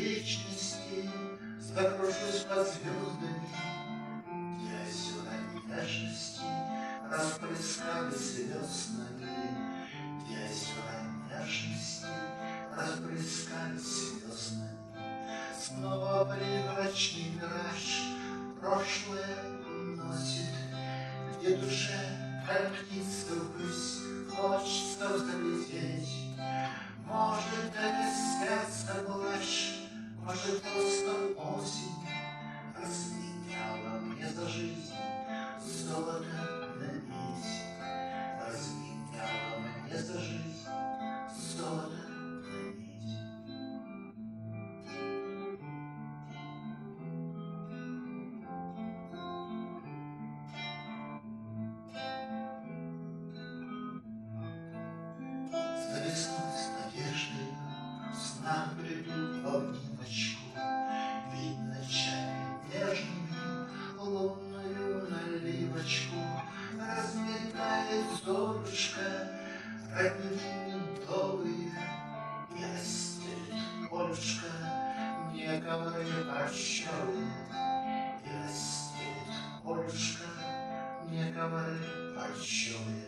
вечности закружусь под звездами, где озера нежности расплескались веснами, где озера нежности расплескались веснами. Снова призрачный мираж прошлое уносит, где душе, как птица ввысь, хочется взлететь. Может, это сердце блажь, может, просто осень разменяла мне за жизнь золото на медь, разменяла мне за жизнь золото на медь. За весной с надеждой в снах приду в обнимочку, ведь ночами нежными лунную наливочку разметает зорушка родные медовые и расстелит полюшка мне ковры парчевые, и расстелит полюшка мне ковры парчевые.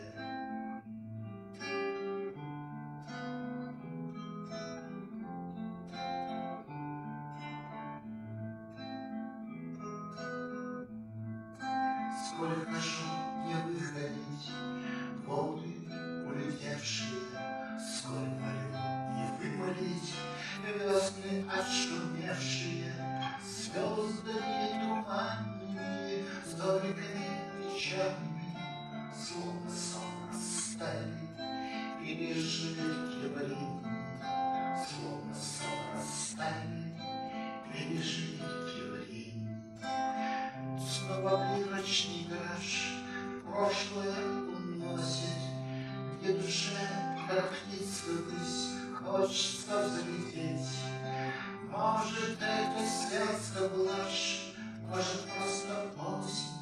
Сколько ж не выходить, воды улетевшие, сколь молю не вымолить весны отшумевшие, звездами туманными, зорьками печальными, словно сон растаяли и не жили времени, словно сон растаяли и не жили времени. Снова призрачный мираж прошлое уносит, где душе, как птица ввысь, хочется взлететь. Может, это сердце блажь, может, просто осень